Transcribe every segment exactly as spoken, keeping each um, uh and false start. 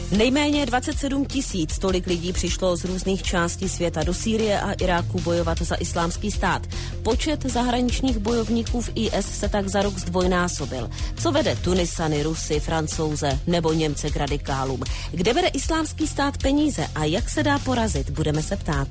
Nejméně dvacet sedm tisíc, tolik lidí přišlo z různých částí světa do Sýrie a Iráku bojovat za Islámský stát. Počet zahraničních bojovníků v I S se tak za rok zdvojnásobil. Co vede Tunisany, Rusy, Francouze nebo Němce k radikálům? Kde bere Islámský stát peníze a jak se dá porazit? Budeme se ptát.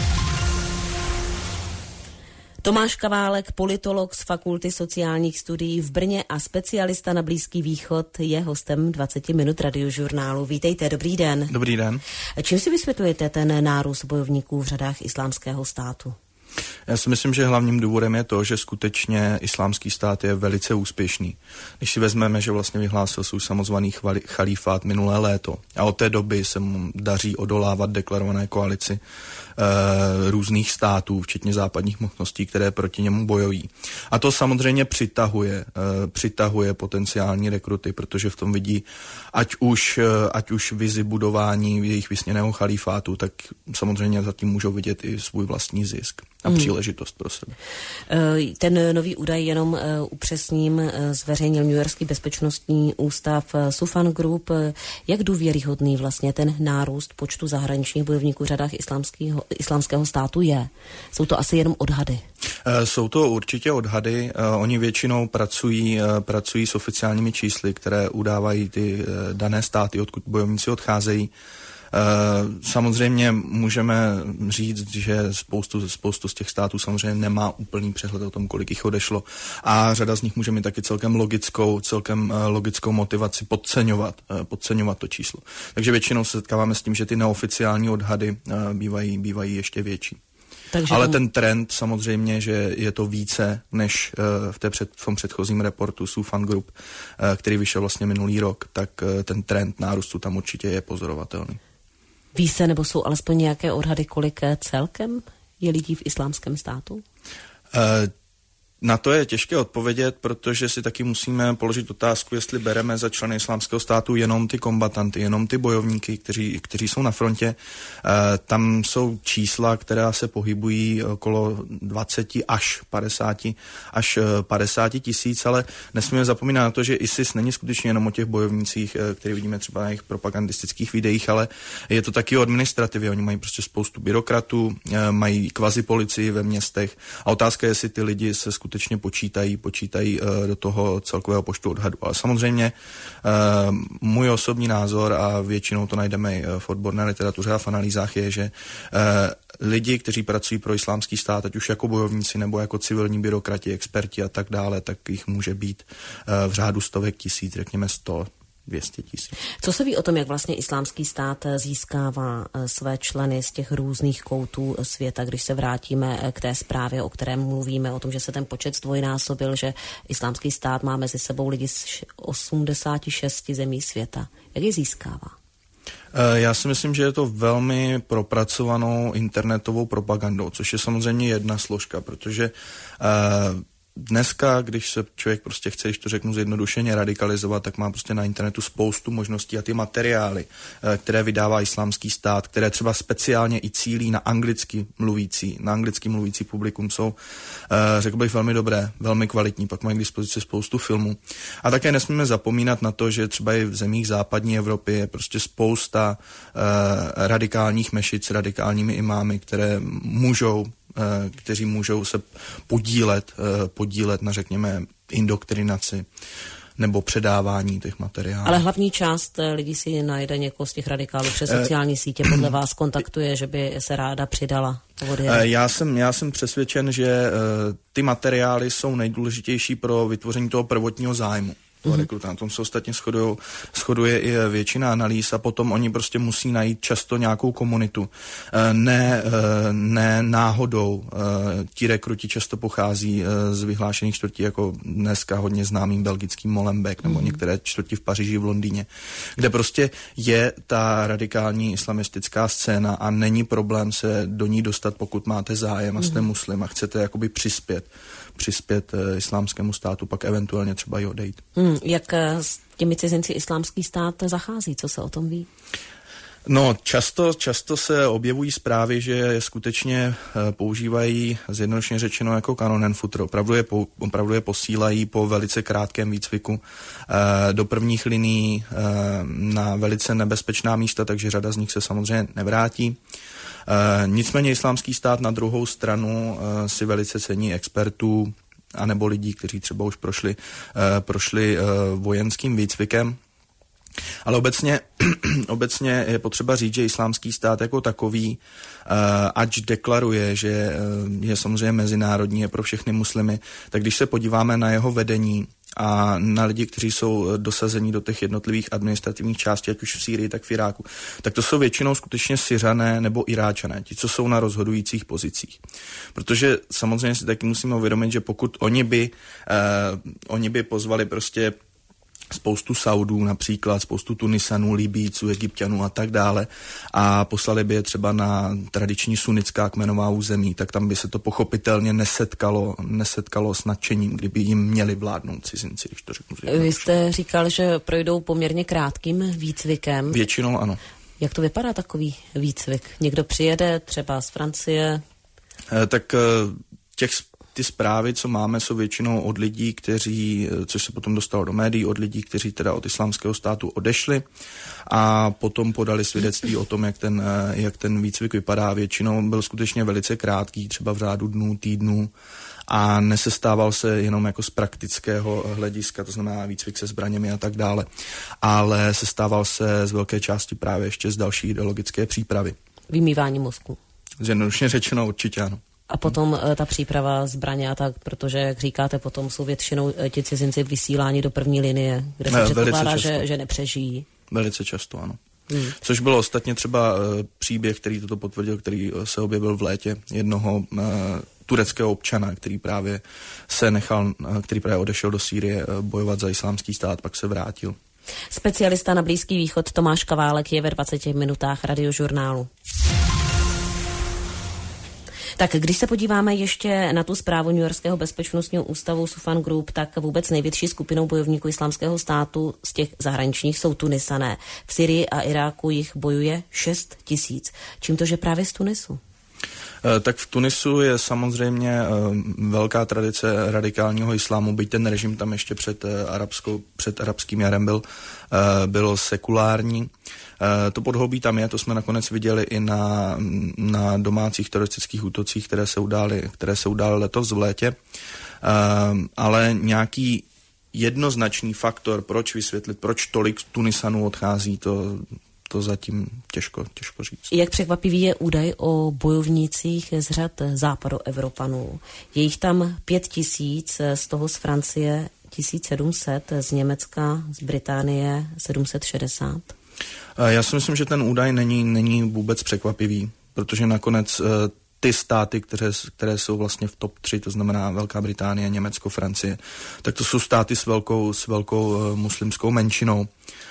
Tomáš Kaválek, politolog z Fakulty sociálních studií v Brně a specialista na Blízký východ, je hostem dvacet minut Radiožurnálu. Vítejte, dobrý den. Dobrý den. Čím si vysvětlujete ten nárůst bojovníků v řadách Islámského státu? Já si myslím, že hlavním důvodem je to, že skutečně Islámský stát je velice úspěšný. Když si vezmeme, že vlastně vyhlásil svůj samozvaný chalífát minulé léto a od té doby se mu daří odolávat deklarované koalici e, různých států, včetně západních mocností, které proti němu bojují. A to samozřejmě přitahuje, e, přitahuje potenciální rekruty, protože v tom vidí ať už, e, ať už vizi budování jejich vysněného chalífátu, tak samozřejmě zatím můžou vidět i svůj vlastní zisk a hmm. příležitost pro sebe. Ten nový údaj jenom upřesním zveřejnil Newyorský bezpečnostní ústav Sufan Group. Jak důvěryhodný vlastně ten nárůst počtu zahraničních bojovníků v řadách islámského, islámského státu je? Jsou to asi jenom odhady? Jsou to určitě odhady. Oni většinou pracují, pracují s oficiálními čísly, které udávají ty dané státy, odkud bojovníci odcházejí. Samozřejmě můžeme říct, že spoustu, spoustu z těch států samozřejmě nemá úplný přehled o tom, kolik jich odešlo a řada z nich může mít taky celkem logickou, celkem logickou motivaci podceňovat, podceňovat to číslo. Takže většinou se setkáváme s tím, že ty neoficiální odhady bývají, bývají ještě větší. Takže Ale ten trend samozřejmě, že je to více než v, té před, v tom předchozím reportu Sufan Group, který vyšel vlastně minulý rok, tak ten trend nárůstu tam určitě je pozorovatelný. Ví se, nebo jsou alespoň nějaké odhady, kolik celkem je lidí v Islámském státu? Uh, Na to je těžké odpovědět, protože si taky musíme položit otázku, jestli bereme za členy Islámského státu jenom ty kombatanty, jenom ty bojovníky, kteří, kteří jsou na frontě. E, tam jsou čísla, která se pohybují okolo dvacet až padesát tisíc, ale nesmíme zapomínat na to, že ISIS není skutečně jenom o těch bojovnících, které vidíme třeba na jejich propagandistických videích, ale je to taky o administrativě. Oni mají prostě spoustu byrokratů, e, mají kvazi policii ve městech a otázka je, jestli ty lidi se skutečně počítají, počítají uh, do toho celkového počtu odhadu. Ale samozřejmě uh, můj osobní názor, a většinou to najdeme v odborné literatuře a v analýzách, je, že uh, lidi, kteří pracují pro Islámský stát, ať už jako bojovníci nebo jako civilní byrokrati, experti a tak dále, tak jich může být uh, v řádu stovek tisíc, řekněme sto, dvě stě tisíc. Co se ví o tom, jak vlastně Islámský stát získává své členy z těch různých koutů světa, když se vrátíme k té zprávě, o které mluvíme, o tom, že se ten počet zdvojnásobil, že Islámský stát má mezi sebou lidi z osmdesáti šesti zemí světa. Jak je získává? Já si myslím, že je to velmi propracovanou internetovou propagandou, což je samozřejmě jedna složka, protože uh, dneska, když se člověk prostě chce, když to řeknu zjednodušeně, radikalizovat, tak má prostě na internetu spoustu možností a ty materiály, které vydává Islámský stát, které třeba speciálně i cílí na anglicky mluvící, na anglicky mluvící publikum, jsou, řekl bych, velmi dobré, velmi kvalitní, pak mají k dispozici spoustu filmů. A také nesmíme zapomínat na to, že třeba i v zemích západní Evropy je prostě spousta radikálních mešit s radikálními imámy, které můžou kteří můžou se podílet, podílet na, řekněme, indoktrinaci nebo předávání těch materiálů. Ale hlavní část lidí si najde někoho z těch radikálů přes sociální sítě, podle vás kontaktuje, že by se ráda přidala. Já jsem, já jsem přesvědčen, že ty materiály jsou nejdůležitější pro vytvoření toho prvotního zájmu. Rekruta. Na tom se ostatně shodujou, shoduje i většina analýz a potom oni prostě musí najít často nějakou komunitu. Ne, ne náhodou. Ti rekruti často pochází z vyhlášených čtvrtí, jako dneska hodně známým belgickým Molenbeek nebo některé čtvrti v Paříži, v Londýně, kde prostě je ta radikální islamistická scéna a není problém se do ní dostat, pokud máte zájem a jste muslim a chcete jakoby přispět přispět uh, Islámskému státu, pak eventuálně třeba i odejít. Hmm, jak s těmi cizinci Islámský stát zachází? Co se o tom ví? No, často, často se objevují zprávy, že skutečně používají, zjednodušeně řečeno, jako kanonenfutter. Opravdu je, opravdu je posílají po velice krátkém výcviku do prvních linií na velice nebezpečná místa, takže řada z nich se samozřejmě nevrátí. Nicméně Islámský stát na druhou stranu si velice cení expertů anebo lidí, kteří třeba už prošli, prošli vojenským výcvikem. Ale obecně, obecně je potřeba říct, že Islámský stát jako takový, ač deklaruje, že je samozřejmě mezinárodní, je pro všechny muslimy, tak když se podíváme na jeho vedení a na lidi, kteří jsou dosazení do těch jednotlivých administrativních částí, ať už v Sýrii, tak v Iráku, tak to jsou většinou skutečně Syřané nebo Iráčané, ti, co jsou na rozhodujících pozicích. Protože samozřejmě si taky musíme uvědomit, že pokud oni by, eh, oni by pozvali prostě spoustu Saudů například, spoustu Tunisanů, Libíců, Egypťanů a tak dále a poslali by je třeba na tradiční sunnická kmenová území, tak tam by se to pochopitelně nesetkalo, nesetkalo s nadšením, kdyby jim měli vládnout cizinci, když to řeknu. Vy jste říkal, že projdou poměrně krátkým výcvikem. Většinou ano. Jak to vypadá takový výcvik? Někdo přijede třeba z Francie? E, tak těch Ty zprávy, co máme, jsou většinou od lidí, kteří, což se potom dostalo do médií, od lidí, kteří teda od Islámského státu odešli a potom podali svědectví o tom, jak ten, jak ten výcvik vypadá. Většinou byl skutečně velice krátký, třeba v řádu dnů, týdnů a nesestával se jenom jako z praktického hlediska, to znamená výcvik se zbraněmi a tak dále, ale sestával se z velké části právě ještě z další ideologické přípravy. Vymývání mozku. Zjednodušeně řečeno určitě ano. A potom ta příprava zbraně a tak, protože, jak říkáte, potom jsou většinou ti cizinci vysíláni do první linie, kde se předpokládá, že, že nepřežijí. Velice často, ano. Hmm. Což bylo ostatně třeba uh, příběh, který toto potvrdil, který se objevil v létě jednoho uh, tureckého občana, který právě se nechal, uh, který právě odešel do Sýrie uh, bojovat za Islámský stát, pak se vrátil. Specialista na Blízký východ Tomáš Kaválek je ve dvaceti minutách Radiožurnálu. Tak když se podíváme ještě na tu zprávu Newyorského bezpečnostního ústavu Sufan Group, tak vůbec největší skupinou bojovníků Islámského státu z těch zahraničních jsou Tunisané. V Syrii a Iráku jich bojuje šest tisíc. Čím to, že právě z Tunisu? Tak v Tunisu je samozřejmě velká tradice radikálního islámu, byť ten režim tam ještě před, arabskou, před arabským jarem byl, bylo sekulární. To podhoubí tam je, to jsme nakonec viděli i na, na domácích teroristických útocích, které se udály, které se udály letos v létě. Ale nějaký jednoznačný faktor, proč vysvětlit, proč tolik Tunisanů odchází, to... To zatím těžko, těžko říct. Jak překvapivý je údaj o bojovnících z řad západoevropanů. Je jich tam pět tisíc, z toho z Francie tisíc sedm set, z Německa, z Británie sedm set šedesát. Já si myslím, že ten údaj není, není vůbec překvapivý, protože nakonec ty státy, které, které jsou vlastně v top tři, to znamená Velká Británie, Německo, Francie, tak to jsou státy s velkou, s velkou muslimskou menšinou.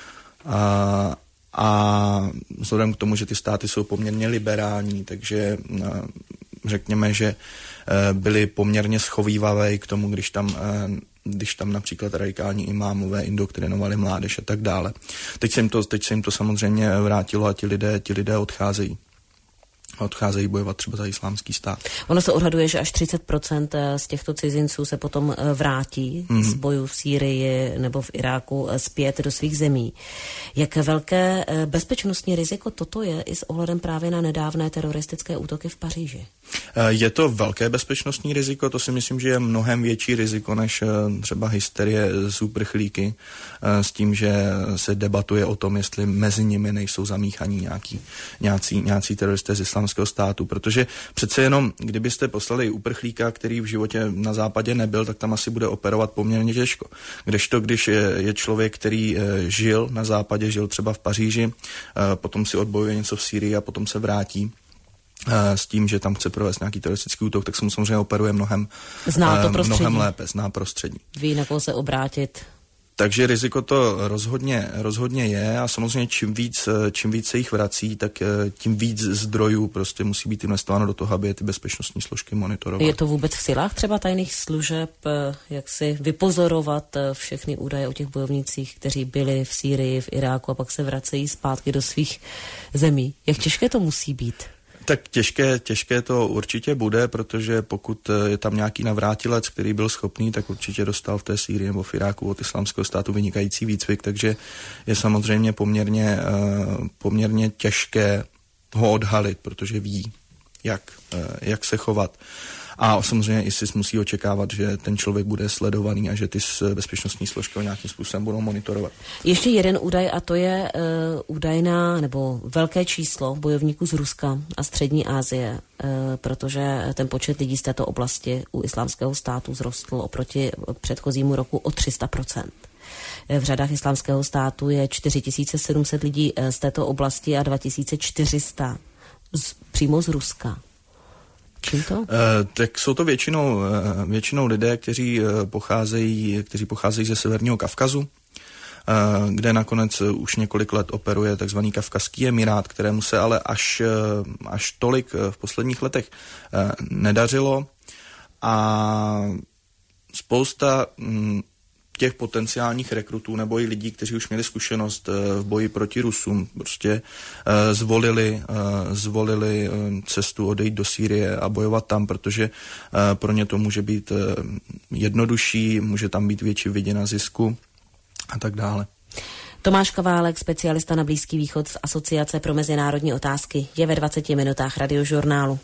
A A vzhledem k tomu, že ty státy jsou poměrně liberální, takže řekněme, že byly poměrně schovývavé k tomu, když tam, když tam například radikální imámové indoktrinovali mládež a tak dále. Teď se jim to, teď se jim to samozřejmě vrátilo a ti lidé, ti lidé odcházejí. odcházejí bojovat třeba za Islámský stát. Ono se odhaduje, že až třicet procent z těchto cizinců se potom vrátí mm-hmm. z bojů v Sýrii nebo v Iráku zpět do svých zemí. Jak velké bezpečnostní riziko toto je i s ohledem právě na nedávné teroristické útoky v Paříži? Je to velké bezpečnostní riziko, to si myslím, že je mnohem větší riziko než třeba hysterie z uprchlíky, s tím, že se debatuje o tom, jestli mezi nimi nejsou zamíchaní nějaký, nějací, nějací teroristé z Islámského státu, protože přece jenom, kdybyste poslali uprchlíka, který v životě na západě nebyl, tak tam asi bude operovat poměrně těžko. Kdežto, když je, je člověk, který žil na západě, žil třeba v Paříži, potom si odbojuje něco v Sýrii a potom se vrátí s tím, že tam chce provést nějaký teroristický útok, tak se mu samozřejmě operuje mnohem, zná to prostředí. mnohem lépe, zná prostředí. Ví, na koho se obrátit. Takže riziko to rozhodně, rozhodně je a samozřejmě čím víc, čím víc se jich vrací, tak tím víc zdrojů prostě musí být investováno do toho, aby je ty bezpečnostní složky monitorovaly. Je to vůbec v silách třeba tajných služeb, jak si vypozorovat všechny údaje o těch bojovnících, kteří byli v Sýrii, v Iráku a pak se vracejí zpátky do svých zemí? Jak těžké to musí být? Tak těžké, těžké to určitě bude, protože pokud je tam nějaký navrátilec, který byl schopný, tak určitě dostal v té Sýrii nebo v Iráku od Islámského státu vynikající výcvik, takže je samozřejmě poměrně, poměrně těžké ho odhalit, protože ví, jak, jak se chovat. A samozřejmě ISIS musí očekávat, že ten člověk bude sledovaný a že ty bezpečnostní složky ho nějakým způsobem budou monitorovat. Ještě jeden údaj a to je uh, údajná nebo velké číslo bojovníků z Ruska a střední Asie, uh, protože ten počet lidí z této oblasti u Islámského státu vzrostl oproti předchozímu roku o tři sta procent. V řadách Islámského státu je čtyři tisíce sedm set lidí z této oblasti a dva tisíce čtyři sta z, přímo z Ruska. Čím to? Uh, tak jsou to většinou, uh, většinou lidé, kteří, uh, pocházejí, kteří pocházejí ze Severního Kavkazu, uh, kde nakonec uh, už několik let operuje takzvaný Kavkazský emirát, kterému se ale až, uh, až tolik uh, v posledních letech uh, nedařilo. A spousta um, těch potenciálních rekrutů nebo i lidí, kteří už měli zkušenost v boji proti Rusům, prostě zvolili, zvolili cestu odejít do Sýrie a bojovat tam, protože pro ně to může být jednodušší, může tam být větší viděna zisku a tak dále. Tomáš Kaválek, specialista na Blízký východ z Asociace pro mezinárodní otázky, je ve dvaceti minutách Radiožurnálu.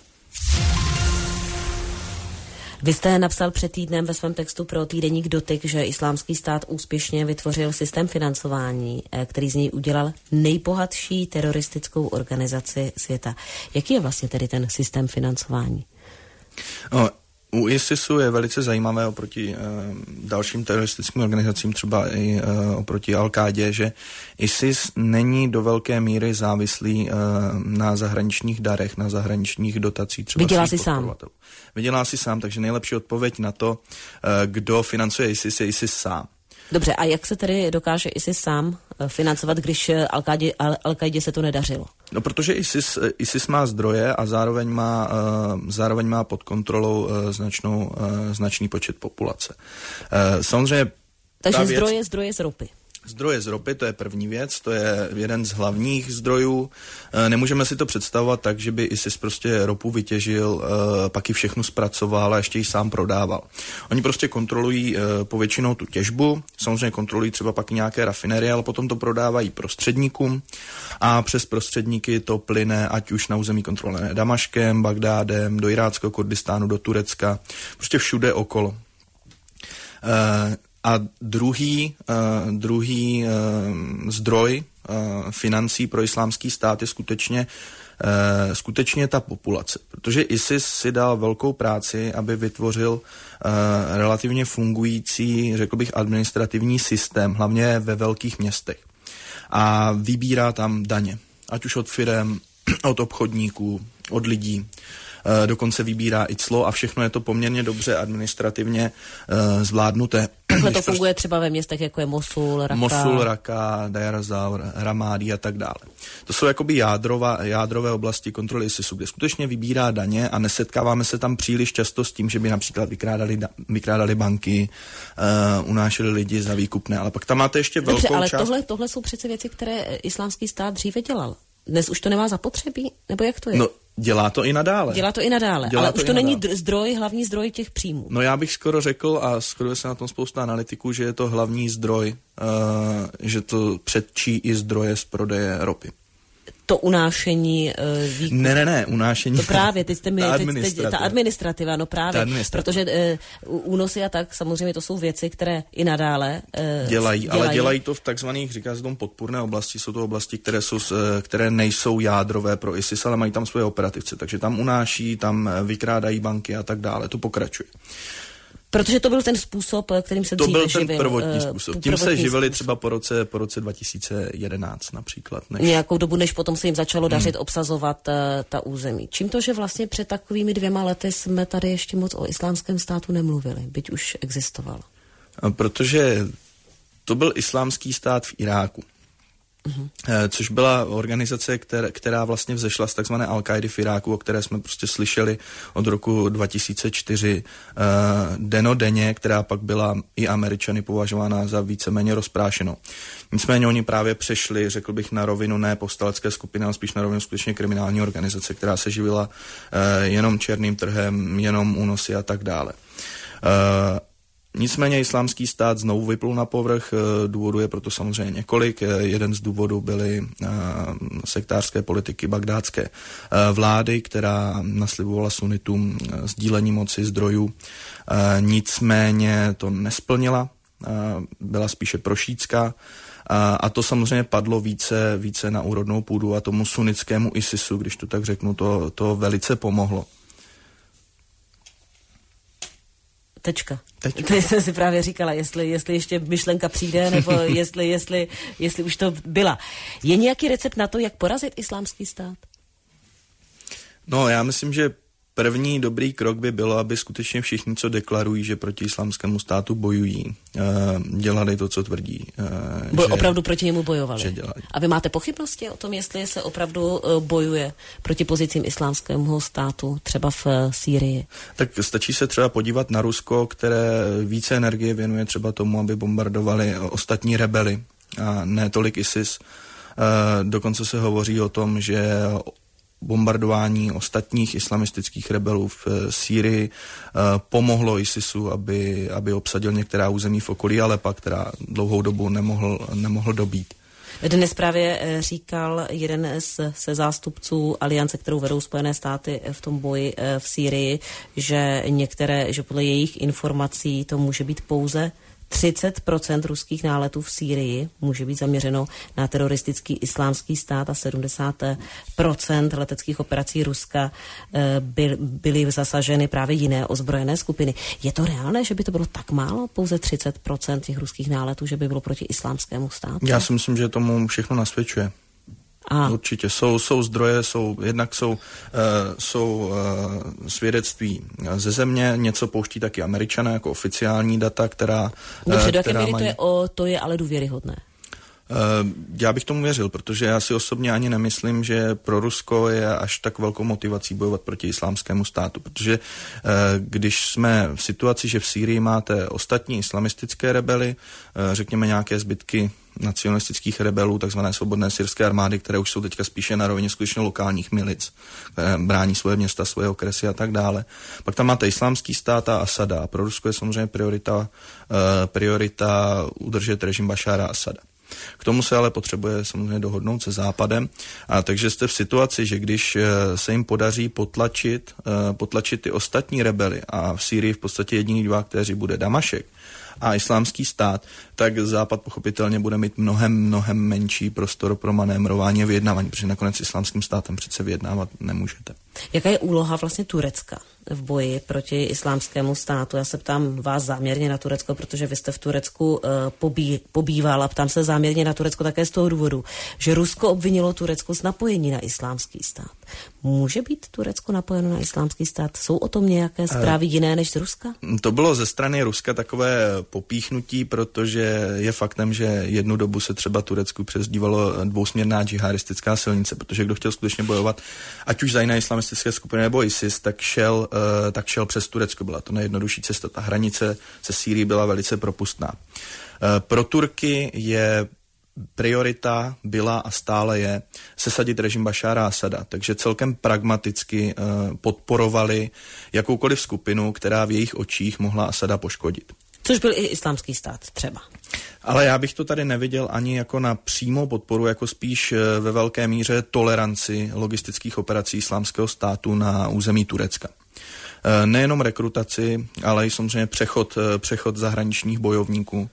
Vy jste napsal před týdnem ve svém textu pro týdeník Dotyk, že Islámský stát úspěšně vytvořil systém financování, který z něj udělal nejbohatší teroristickou organizaci světa. Jaký je vlastně tedy ten systém financování? No, u ISISu je velice zajímavé oproti uh, dalším teroristickým organizacím, třeba i uh, oproti Al-Kádě, že ISIS není do velké míry závislý uh, na zahraničních darech, na zahraničních dotacích. Třeba Vydělá si sám. Vydělá si sám, takže nejlepší odpověď na to, uh, kdo financuje ISIS, je ISIS sám. Dobře, a jak se tedy dokáže ISIS sám financovat, když Al-Kádě, Al-Kádě se to nedařilo? No, protože ISIS, ISIS má zdroje a zároveň má, uh, zároveň má pod kontrolou uh, značnou, uh, značný počet populace. Uh, samozřejmě Takže zdroje, věc, zdroje z ropy. Zdroje z ropy, to je první věc, to je jeden z hlavních zdrojů. E, nemůžeme si to představovat tak, že by ISIS prostě ropu vytěžil, e, pak ji všechnu zpracoval a ještě ji sám prodával. Oni prostě kontrolují e, povětšinou tu těžbu, samozřejmě kontrolují třeba pak i nějaké rafinerie, ale potom to prodávají prostředníkům a přes prostředníky to plyne ať už na území kontrolované Damaškem, Bagdádem, do iráckého Kurdistánu, do Turecka, prostě všude okolo. E, A druhý, uh, druhý uh, zdroj uh, financí pro Islámský stát je skutečně, uh, skutečně ta populace. Protože ISIS si dal velkou práci, aby vytvořil uh, relativně fungující, řekl bych, administrativní systém, hlavně ve velkých městech. A vybírá tam daně, ať už od firem, od obchodníků, od lidí. Dokonce vybírá i clo a všechno je to poměrně dobře administrativně uh, zvládnuté. Takhle to funguje třeba ve městech, jako je Mosul, Raka. Mosul, Raka, Deir ez-Zor, Ramádi a tak dále. To jsou jakoby jádrova, jádrové oblasti kontroly ISISu, kde skutečně vybírá daně a nesetkáváme se tam příliš často s tím, že by například vykrádali, vykrádali banky, uh, unášeli lidi za výkupné, ale pak tam máte ještě velkou Dobře, ale část... tohle, tohle jsou přece věci, které Islámský stát dříve dělal. Dnes už to nemá zapotřebí? Nebo jak to je? No, dělá to i nadále. Dělá to i nadále, dělá ale to už to není nadále. zdroj, hlavní zdroj těch příjmů. No já bych skoro řekl, a shoduje se na tom spousta analytiků, že je to hlavní zdroj, uh, že to předčí i zdroje z prodeje ropy. To unášení uh, výkup. Ne, ne, ne, unášení. To právě, teď jste mi, ta, teď, administrativa. teď, ta administrativa, no právě, protože uh, únosy a tak, samozřejmě to jsou věci, které i nadále uh, dělají, dělají, ale dělají to v takzvaných, říká se tomu, podpůrné oblasti, jsou to oblasti, které, jsou, které nejsou jádrové pro ISIS, ale mají tam svoje operativce, takže tam unáší, tam vykrádají banky a tak dále, to pokračuje. Protože to byl ten způsob, kterým se to dříve byl ten živil. prvotní způsob. Tím prvotní se živili způsob. třeba po roce, po roce dva tisíce jedenáct například. Než... Nějakou dobu, než potom se jim začalo dařit hmm. obsazovat uh, ta území. Čím to, že vlastně před takovými dvěma lety jsme tady ještě moc o Islámském státu nemluvili, byť už existoval? A protože To byl Islámský stát v Iráku. Uhum. Což byla organizace, která, která vlastně vzešla z takzvané Al-Kaidy v Iráku, o které jsme prostě slyšeli od roku dva tisíce čtyři uh, denodenně, která pak byla i Američany považována za víceméně rozprášenou. Nicméně oni právě přešli, řekl bych, na rovinu ne povstalecké skupiny, ale spíš na rovinu skutečně kriminální organizace, která se živila uh, jenom černým trhem, jenom únosy a tak dále. Uh, Nicméně Islámský stát znovu vyplul na povrch, důvodů je proto samozřejmě několik. Jeden z důvodů byly sektářské politiky bagdátské vlády, která naslibovala sunitům sdílení moci zdrojů. Nicméně to nesplnila, byla spíše prošítská. A to samozřejmě padlo více, více na úrodnou půdu a tomu sunnickému ISISu, když to tak řeknu, to, to velice pomohlo. Tečka. Tečka. To jsem si právě říkala, jestli, jestli ještě myšlenka přijde, nebo jestli, jestli, jestli už to byla. Je nějaký recept na to, jak porazit Islámský stát? No, já myslím, že první dobrý krok by bylo, aby skutečně všichni, co deklarují, že proti Islámskému státu bojují, dělali to, co tvrdí. Bo, že, opravdu proti němu bojovali. Že a vy máte pochybnosti o tom, jestli se opravdu bojuje proti pozicím Islámského státu, třeba v Sýrii? Tak stačí se třeba podívat na Rusko, které více energie věnuje třeba tomu, aby bombardovali ostatní rebely a ne tolik ISIS. Dokonce se hovoří o tom, že bombardování ostatních islamistických rebelů v Sýrii pomohlo ISISu, aby, aby obsadil některá území v okolí Alepa, která dlouhou dobu nemohl, nemohl dobít. Dnes právě říkal jeden z, ze zástupců aliance, kterou vedou Spojené státy v tom boji v Sýrii, že některé, že podle jejich informací to může být pouze třicet procent ruských náletů v Sýrii může být zaměřeno na teroristický Islámský stát a sedmdesát procent leteckých operací Ruska by, byly zasaženy právě jiné ozbrojené skupiny. Je to reálné, že by to bylo tak málo, pouze třicet procent těch ruských náletů, že by bylo proti Islámskému státu? Já si myslím, že tomu všechno nasvědčuje. A. Určitě. Jsou, jsou zdroje, jsou, jednak jsou, uh, jsou uh, svědectví ze země, něco pouští taky Američané jako oficiální data, která... Dobře, do jaké míry to je, o, to je ale důvěryhodné? Já bych tomu věřil, protože já si osobně ani nemyslím, že pro Rusko je až tak velkou motivací bojovat proti Islámskému státu, protože když jsme v situaci, že v Sýrii máte ostatní islamistické rebely, řekněme nějaké zbytky nacionalistických rebelů, takzvané svobodné syrské armády, které už jsou teďka spíše na rovině skutečně lokálních milic, které brání svoje města, svoje okresy a tak dále. Pak tam máte Islámský stát a Asada. A pro Rusko je samozřejmě priorita, priorita udržet režim Bašára Asada. K tomu se ale potřebuje samozřejmě dohodnout se Západem, a takže jste v situaci, že když se jim podaří potlačit, potlačit ty ostatní rebely, a v Sýrii v podstatě jediný dva, kteří bude Damašek a Islámský stát, tak Západ pochopitelně bude mít mnohem, mnohem menší prostor pro manévrování a vyjednávání, protože nakonec s Islámským státem přece vyjednávat nemůžete. Jaká je úloha vlastně Turecka v boji proti Islámskému státu? Já se ptám vás záměrně na Turecko, protože vy jste v Turecku uh, pobí, pobýval, a ptám se záměrně na Turecko také z toho důvodu, že Rusko obvinilo Turecko z napojení na Islámský stát. Může být Turecko napojeno na Islámský stát? Jsou o tom nějaké zprávy uh, jiné než z Ruska? To bylo ze strany Ruska takové popíchnutí, protože je faktem, že jednu dobu se třeba Turecku přezdívalo dvousměrná džihadistická silnice, protože kdo chtěl skutečně bojovat, ať už za jiné islamistické skupiny nebo ISIS, tak šel, uh, tak šel přes Turecko. Byla to nejjednodušší cesta. Ta hranice se Sýrií byla velice propustná. Uh, pro Turky je priorita, byla a stále je sesadit režim Bašára Asada, takže celkem pragmaticky uh, podporovali jakoukoliv skupinu, která v jejich očích mohla Asada poškodit. Což byl i Islámský stát třeba. Ale já bych to tady neviděl ani jako na přímou podporu, jako spíš ve velké míře toleranci logistických operací Islámského státu na území Turecka. Nejenom rekrutaci, ale i samozřejmě přechod, přechod zahraničních bojovníků,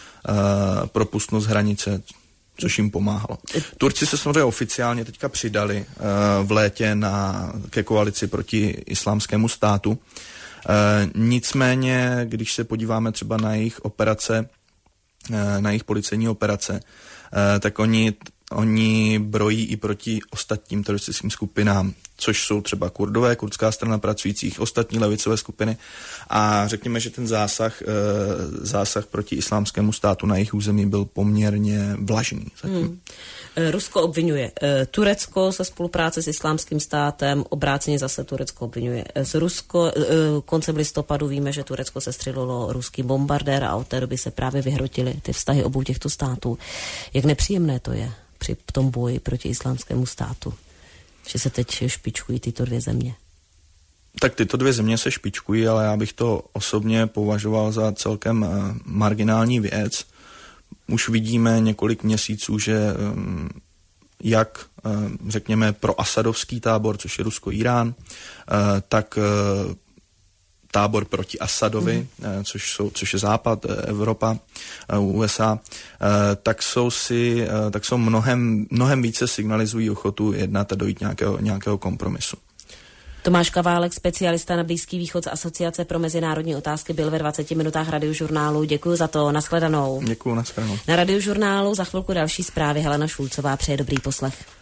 propustnost hranice, což jim pomáhalo. Turci se samozřejmě oficiálně teďka přidali v létě na, ke koalici proti Islámskému státu. E, nicméně, když se podíváme třeba na jejich operace, e, na jejich policejní operace, e, tak oni oni brojí i proti ostatním teroristickým skupinám, což jsou třeba Kurdové, kurdská strana pracujících, ostatní levicové skupiny. A řekněme, že ten zásah, zásah proti islámskému státu na jejich území byl poměrně vlažný zatím. Hmm. Rusko obvinuje Turecko ze spolupráce s islámským státem, obráceně zase Turecko obvinuje z Rusko. Koncem listopadu víme, že Turecko sestřelilo ruský bombardér a od té doby se právě vyhrotily ty vztahy obou těchto států. Jak nepříjemné to je při tom boji proti islámskému státu, že se teď špičkují tyto dvě země? Tak tyto dvě země se špičkují, ale já bych to osobně považoval za celkem marginální věc. Už vidíme několik měsíců, že jak, řekněme, pro asadovský tábor, což je Rusko-Irán, tak tábor proti Asadovi, mm. což, jsou, což je Západ, Evropa, U S A, tak jsou, si, tak jsou mnohem, mnohem více signalizují ochotu jednat a dojít nějakého, nějakého kompromisu. Tomáš Kaválek, specialista na Blízký východ z Asociace pro mezinárodní otázky, byl ve dvaceti minutách Radiožurnálu. Děkuji za to, nashledanou. Děkuji, nashledanou. Na Radiožurnálu za chvilku další zprávy. Helena Šulcová přeje dobrý poslech.